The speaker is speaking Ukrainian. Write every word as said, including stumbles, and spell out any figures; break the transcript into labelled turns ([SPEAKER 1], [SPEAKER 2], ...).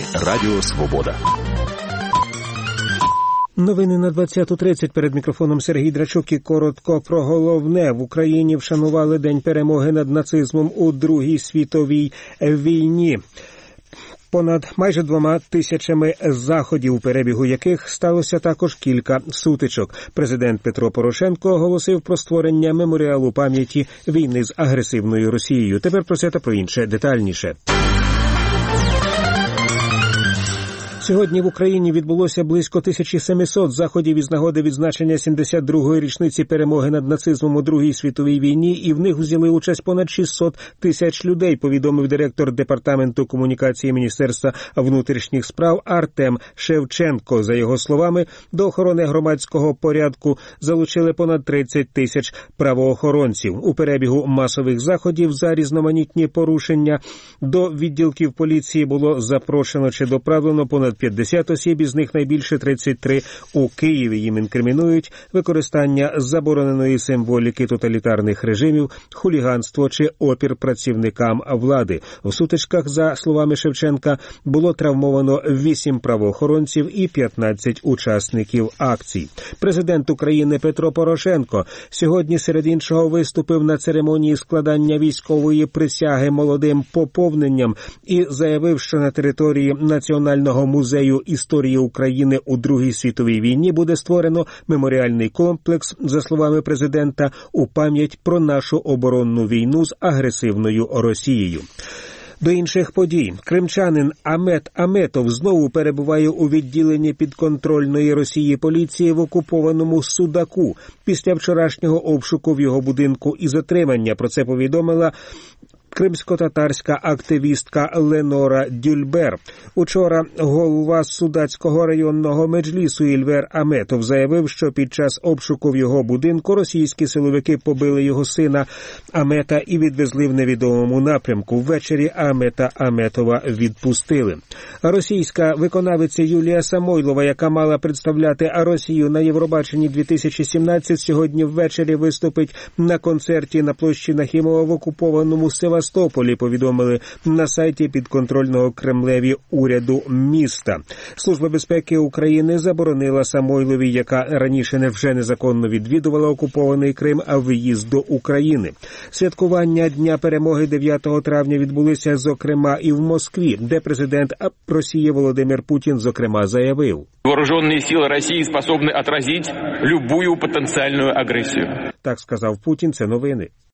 [SPEAKER 1] Радіо Свобода.
[SPEAKER 2] Новини на двадцяту тридцять. Перед мікрофоном Сергій Драчук і коротко про головне. В Україні вшанували День перемоги над нацизмом у Другій світовій війні. Понад майже двома тисячами заходів, у перебігу яких сталося також кілька сутичок. Президент Петро Порошенко оголосив про створення меморіалу пам'яті війни з агресивною Росією. Тепер про це та про інше детальніше. Сьогодні в Україні відбулося близько тисяча сімсот заходів із нагоди відзначення сімдесят другої річниці перемоги над нацизмом у Другій світовій війні, і в них взяли участь понад шістсот тисяч людей, повідомив директор Департаменту комунікації Міністерства внутрішніх справ Артем Шевченко. За його словами, до охорони громадського порядку залучили понад тридцять тисяч правоохоронців. У перебігу масових заходів за різноманітні порушення до відділків поліції було запрошено чи доправлено понад п'ятдесят осіб, із них найбільше тридцять три у Києві. Їм інкримінують використання забороненої символіки тоталітарних режимів, хуліганство чи опір працівникам влади. У сутичках, за словами Шевченка, було травмовано вісім правоохоронців і п'ятнадцять учасників акцій. Президент України Петро Порошенко сьогодні, серед іншого, виступив на церемонії складання військової присяги молодим поповненням і заявив, що на території Національного музею історії України у Другій світовій війні буде створено меморіальний комплекс, за словами президента, у пам'ять про нашу оборонну війну з агресивною Росією. До інших подій. Кримчанин Амет Аметов знову перебуває у відділенні підконтрольної Росії поліції в окупованому Судаку після вчорашнього обшуку в його будинку і затримання. Про це повідомила кримсько-татарська активістка Ленора Дюльбер. Учора голова Судацького районного меджлісу Ільвер Аметов заявив, що під час обшуку в його будинку російські силовики побили його сина Амета і відвезли в невідомому напрямку. Ввечері Амета Аметова відпустили. Російська виконавиця Юлія Самойлова, яка мала представляти Росію на Євробаченні дві тисячі сімнадцять, сьогодні ввечері виступить на концерті на площі Нахімова в окупованому Севастополі, повідомили на сайті підконтрольного Кремлеві уряду міста. Служба безпеки України заборонила Самойловій, яка раніше не вже незаконно відвідувала окупований Крим, а виїзд до України. Святкування Дня перемоги дев'ятого травня відбулися, зокрема, і в Москві, де президент Росії Володимир Путін, зокрема, заявив:
[SPEAKER 3] «Вооруженные силы России способны отразить любую потенциальную агрессию».
[SPEAKER 2] Так сказав Путін, це новини.